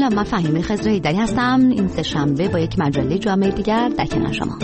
سلام، من فهیمه خضره‌ایدری هستم. این سه شنبه با یک مجله جامعه دیگر در کنار شما.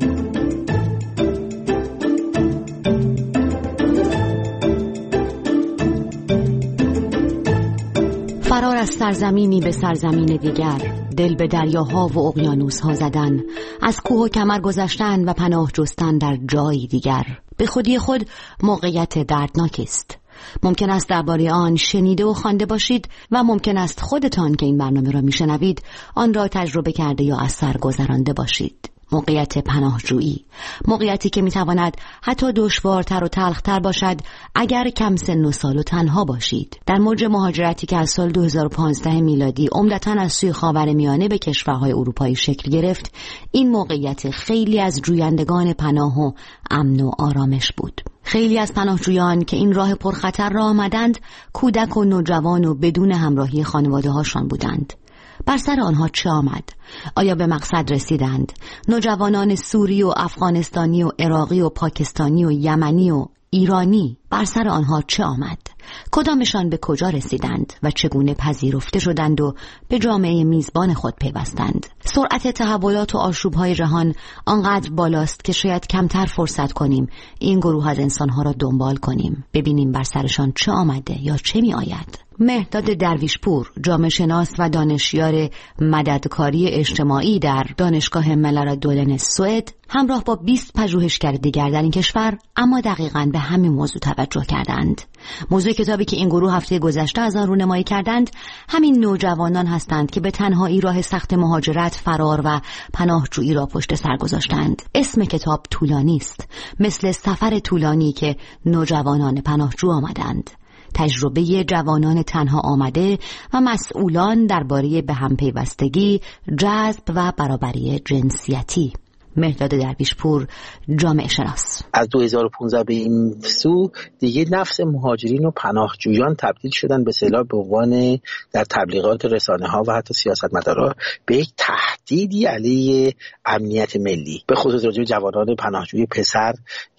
فرار از سرزمینی به سرزمین دیگر، دل به دریاها و اقیانوس‌ها زدن، از کوه و کمر گذشتن و پناه جستن در جایی دیگر، به خودی خود موقعیت دردناکی است. ممکن است درباره آن شنیده و خوانده باشید و ممکن است خودتان که این برنامه را میشنوید آن را تجربه کرده یا از سر گذرانده باشید. موقعیت پناهجویی، موقعیتی که میتواند حتی دشوارتر و تلختر باشد اگر کم سن و سال و تنها باشید. در موج مهاجرتی که از سال 2015 میلادی عمدتاً از سوی خاورمیانه به کشورهای اروپایی شکل گرفت، این موقعیت خیلی از جویندگان پناه و امن و آرامش بود. خیلی از پناهجویان که این راه پرخطر را آمدند، کودک و نوجوان و بدون همراهی خانواده هاشان بودند. بر سر آنها چه آمد؟ آیا به مقصد رسیدند؟ نوجوانان سوری و افغانستانی و عراقی و پاکستانی و یمنی و ایرانی، بر سر آنها چه آمد؟ کدامشان به کجا رسیدند و چگونه پذیرفته شدند و به جامعه میزبان خود پیوستند؟ سرعت تحولات و آشوب‌های جهان آنقدر بالاست که شاید کمتر فرصت کنیم این گروه از انسانها را دنبال کنیم، ببینیم بر سرشان چه آمده یا چه می آید. مهرداد درویشپور، جامعه شناس و دانشیار مددکاری اجتماعی در دانشگاه ملارا دولن سوئد، همراه با 20 پژوهشگر دیگر در این کشور اما دقیقاً به همین موضوع توجه کردند. موضوع کتابی که این گروه هفته گذشته از آن رونمایی کردند همین نوجوانان هستند که به تنهایی راه سخت مهاجرت، فرار و پناهجویی را پشت سر گذاشتند. اسم کتاب طولانی است، مثل سفر طولانی که نوجوانان پناهجو آمدند. تجربه جوانان تنها آمده و مسئولان درباره به هم پیوستگی، جذب و برابری جنسیتی. مهرداد درویشپور، جامعه شناس. از 2015 به این سو دیگه نفس مهاجرین و پناهجویان تبدیل شدن به اصطلاح به عنوان در تبلیغات رسانه ها و حتی سیاستمدارا به یک تهدیدی علیه امنیت ملی، به خصوص راجع به جوانان پناهجوی پسر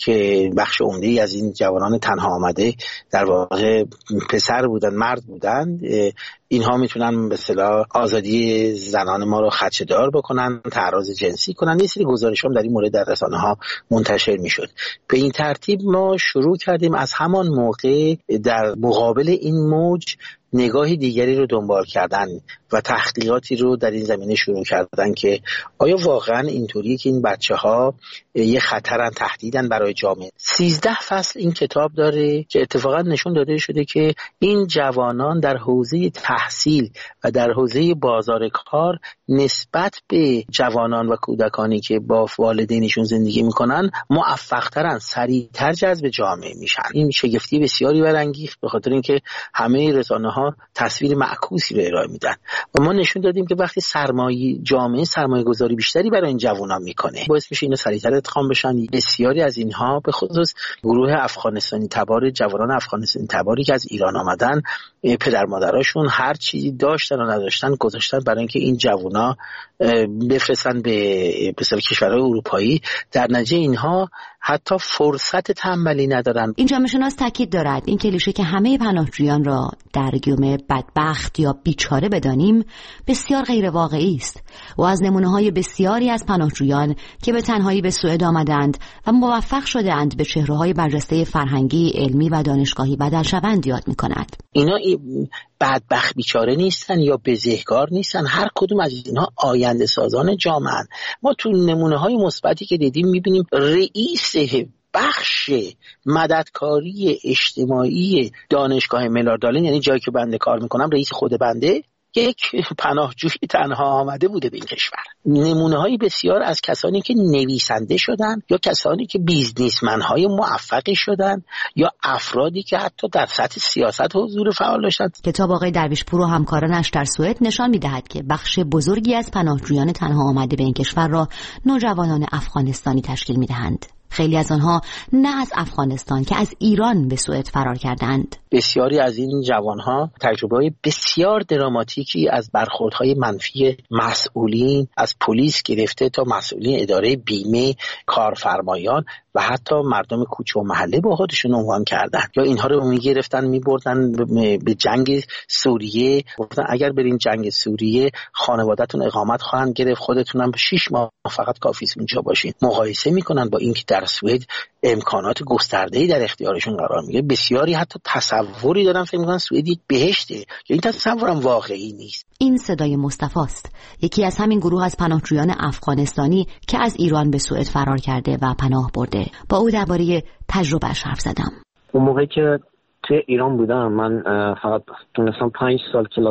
که بخش عمده‌ای از این جوانان تنها آمده در واقع پسر بودن، مرد بودن. اینها میتونن به اصطلاح آزادی زنان ما رو خدشه‌دار بکنن، تعرض جنسی کنن. یه سری گزارش‌ها در این مورد در رسانه‌ها منتشر میشد. به این ترتیب ما شروع کردیم از همان موقع در مقابل این موج نگاهی دیگری رو دنبال کردن و تحقیقاتی رو در این زمینه شروع کردن که آیا واقعا اینطوریه که این بچه‌ها یه خطرن، تهدیدن برای جامعه. 13 فصل این کتاب داره که اتفاقا نشون داده شده که این جوانان در حوزه تحصیل و در حوزه بازار کار نسبت به جوانان و کودکانی که با والدینشون زندگی میکنن موفق‌ترن، سریعتر جذب جامعه میشن. این شگفتی بسیاری برانگیخت به خاطر اینکه همه رسانه‌ها تصویر معکوسی رو ارائه میدن و ما نشون دادیم که وقتی جامعه سرمایه گذاری بیشتری برای این جوانان میکنه، باعث میشه اینا سریعتر ادغام بشن. بسیاری از اینها به خصوص گروه افغانستانی تبار، جوانان افغانستانی تباری که از ایران آمدن، پدر مادراشون هر چیزی داشتن و نداشتن گذاشتن برای اینکه این جوونا بفرستن به کشورهای اروپایی. در نتیجه اینها حتی فرصت تنبلی ندارن. این جامعه شناس تاکید دارد این کلیشه که همه پناهجویان را در گیوم بدبخت یا بیچاره بدانیم بسیار غیر واقعی است و از نمونه‌های بسیاری از پناهجویان که به تنهایی به سوئد آمدند و موفق شده‌اند به چهره‌های برجسته فرهنگی، علمی و دانشگاهی بدل شوند یاد می‌کند. اینا بدبخت بیچاره نیستن یا بزهکار نیستن، هر کدوم از اینها آینده سازان جامعه. ما تو نمونه‌های مثبتی که دیدیم می‌بینیم رئیس بخش مددکاری اجتماعی دانشگاه ملاردالن، یعنی جایی که بنده کار میکنم، رئیس خود بنده یک پناهجوی تنها آمده بوده به این کشور. نمونه‌های بسیار از کسانی که نویسنده شدن یا کسانی که بیزنسمن‌های موفقی شدن یا افرادی که حتی در سطح سیاست حضور فعال داشتند. کتاب آقای درویشپور و همکارانش در سوئد نشان می‌دهد که بخش بزرگی از پناهجویان تنها آمده به این کشور را نوجوانان افغانستانی تشکیل می‌دهند. خیلی از آنها نه از افغانستان که از ایران به سوئد فرار کردند. بسیاری از این جوانها تجربه‌های بسیار دراماتیکی از برخوردهای منفی مسئولین، از پلیس گرفته تا مسئولین اداره بیمه، کارفرمایان و حتی مردم کوچه و محله با خودشون عنوان کردن، یا اینها رو میگرفتن میبردن به جنگ سوریه، گفتن اگر برین جنگ سوریه خانواده‌تون اقامت خواهند گرفت، خودتون هم 6 ماه فقط کافی است اونجا باشین. مقایسه میکنن با اینکه در سوئد امکانات گسترده‌ای در اختیارشون قرار میگیره. بسیاری حتی تصوری دارن فکر میکنن سوئد یک بهشته، یا این تصورم واقعی نیست. این صدای مصطفی است، یکی از همین گروه از پناهجویان افغانستانی که از ایران به سوئد فرار کرده و پناه برده. با او درباره تجربه‌اش حرف زدم. اون موقعی که توی ایران بودم من فقط تونستم 5 سال کلاس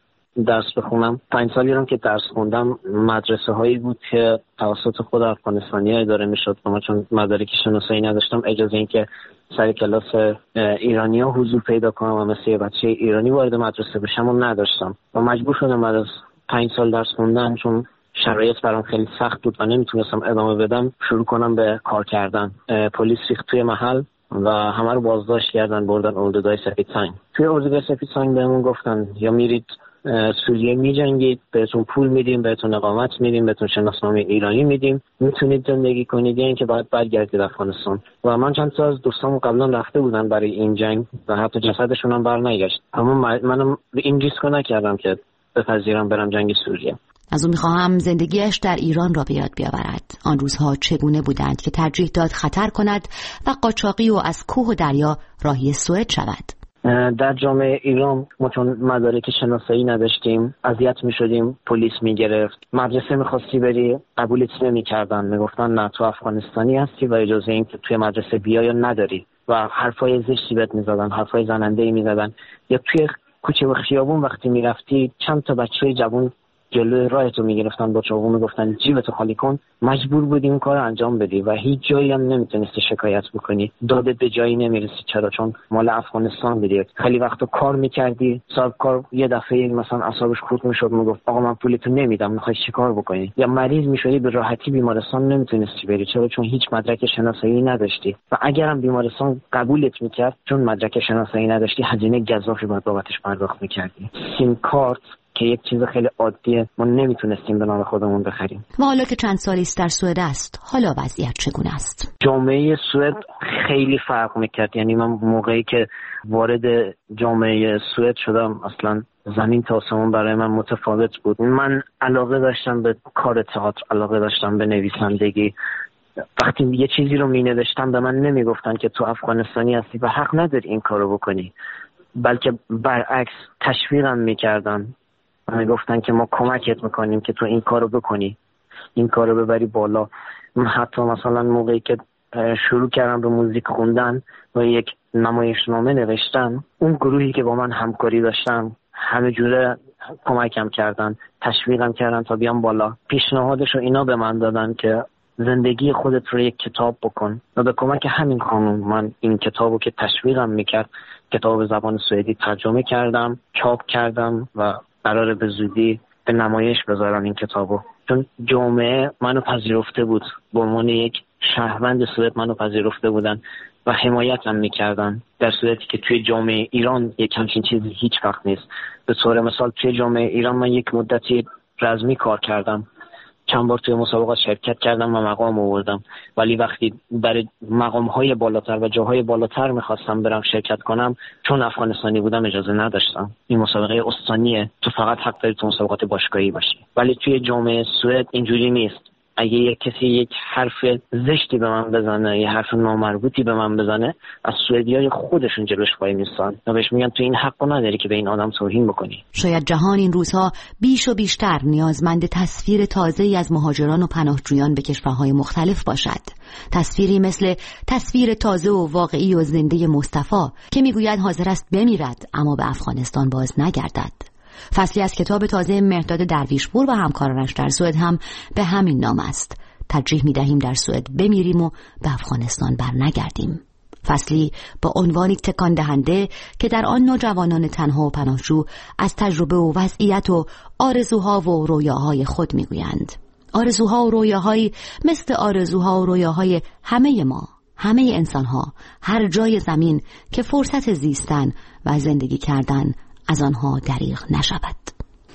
درس بخونم. 5 سالی رو که درس خوندم مدرسه هایی بود که توسط خود افغانستانی‌ها اداره میشد و من چون مدارک شناسایی نداشتم اجازه این که سر کلاس ایرانی‌ها حضور پیدا کنم و مثل یه بچه ایرانی وارد مدرسه بشم و نداشتم و مجبور شدم بعد از 5 سال درس خوندن، چون شرایط برام خیلی سخت بود و نمیتونستم ادامه بدم، شروع کنم به کار کردن. پلیس ریخت توی محل و همه رو بازداشت کردن، بردن اردوگاه سفید سنگ. توی اردوگاه سفید سنگ بهمون گفتن یا میرید سوریه میجنگید، بهتون پول میدیم، بهتون اقامت میدیم، بهتون شناسنامه ایرانی میدیم، میتونید زندگی کنید، یا اینکه باید برگردید افغانستان. و من چند تا از دوستام قبلا رفته بودن برای این جنگ و حتی جسدشون هم برنگشت، اما منم این ریسکو نکردم که بپذیرم برم جنگ سوریه. از او میخواهم زندگیش در ایران را به یاد بیاورد. آن روزها چگونه بودند که ترجیح داد خطر کند و قاچاقی و از کوه و دریا راهی سوئد شود. در جامعه ایران ما چون مدارک شناسایی نداشتیم اذیت میشدیم، پلیس میگرفت. مدرسه میخواستی بری قبولت نمیکردن، میگفتن نه تو افغانستانی هستی و اجازه این که توی مدرسه بیای نداری و حرفای زشتی بهت میزدن، حرفای زننده‌ای میزدن. یا توی کوچه و خیابون وقتی میرفتی چند تا بچه جوان جلوی راهتو میگرفتن با چاقو میگفتن جیبتو خالی کن، مجبور بودی اون کارو انجام بدی و هیچ جایی هم نمیتونستی شکایت بکنی، دادت به جایی نمیرسی. چرا؟ چون مال افغانستان بودی. خیلی وقتا کار میکردی، صاحب کار یه دفعه مثلا اعصابش خورد میشد، میگفت آقا من پولتو نمیدم، میخوای چیکار بکنی؟ یا مریض میشدی به راحتی بیمارستان نمیتونستی بری، چرا؟ چون هیچ مدرک شناسایی نداشتی. و اگرم بیمارستان قبولت میکرد چون مدرک شناسایی نداشتی هزینه گزافی باید بابتش پرداخت میکردی. سیم کارت که یک چیز خیلی عادیه ما نمیتونستیم به نام خودمون بخریم. و حالا که چند سالی است در سوئد است، حالا وضعیت چگونه است؟ جامعه سوئد خیلی فرق میکرد. یعنی من موقعی که وارد جامعه سوئد شدم اصلا زمین تا آسمون برای من متفاوت بود. من علاقه داشتم به کار تئاتر، علاقه داشتم به نویسندگی. وقتی یه چیزی رو مینوشتم به من نمیگفتن که تو افغانستانی هستی و حق نداری این کارو بکنی، بلکه برعکس تشویقم میکردن و میگفتن که ما کمکت میکنیم که تو این کارو بکنی، این کارو ببری بالا. من حتی مثلا موقعی که شروع کردم به موزیک خوندن و یک نمایشنامه نوشتم، اون گروهی که با من همکاری داشتن همه جوره کمکم کردن، تشویقم کردن تا بیام بالا. پیشنهادشو اینا به من دادن که زندگی خودت رو یک کتاب بکن و به کمک همین خانم من این کتابو که تشویقم میکرد، کتاب زبان سوئدی ترجمه کردم، چاپ کردم و قراره به زودی به نمایش بذارم این کتابو. چون جامعه منو پذیرفته بود، به عنوان یک شهروند سوئد منو پذیرفته بودن و حمایتم میکردن، در صورتی که توی جامعه ایران یک همچین چیزی هیچ وقت نیست. به طور مثال توی جامعه ایران من یک مدتی رزمی کار کردم، چند بار توی مسابقات شرکت کردم و مقام آوردم، ولی وقتی برای مقام‌های بالاتر و جاهای بالاتر می‌خواستم برم شرکت کنم، چون افغانستانی بودم اجازه نداشتم. این مسابقه استانیه، تو فقط حق داری تو مسابقات باشگاهی باشی. ولی توی جامعه سوئد اینجوری نیست. اگه یک کسی یک حرف زشتی به من بزنه، یه حرف نامربوطی به من بزنه، از سوئدیای خودشون جلوش وای میستن و بهش میگن تو این حقو نداری که به این آدم توهین بکنی. شاید جهان این روزها بیش و بیشتر نیازمند تصویر تازه‌ای از مهاجران و پناهجویان به کشورهای مختلف باشد. تصویری مثل تصویر تازه و واقعی و زنده مصطفی که میگوید حاضر است بمیرد اما به افغانستان باز نگردد. فصلی از کتاب تازه مهرداد درویشپور و همکارانش در سوئد هم به همین نام است. ترجیح می‌دهیم در سوئد بمیریم و به افغانستان برنگردیم. فصلی با عنوانی تکان دهنده که در آن نوجوانان تنها و پناهجو از تجربه و وضعیت و آرزوها و رویاهای خود میگویند. آرزوها و رویاهایی مثل آرزوها و رویاهای همه ما، همه انسانها، هر جای زمین که فرصت زیستن و زندگی کردن از آنها دریغ نشود.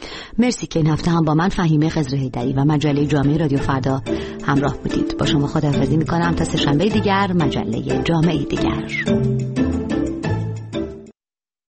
مرسی که این هفته هم با من فهیمه خضرحیدری و مجله جامعه رادیو فردا همراه بودید. با شما خداحافظی میکنم تا سه‌شنبه دیگر، مجله جامعه دیگر.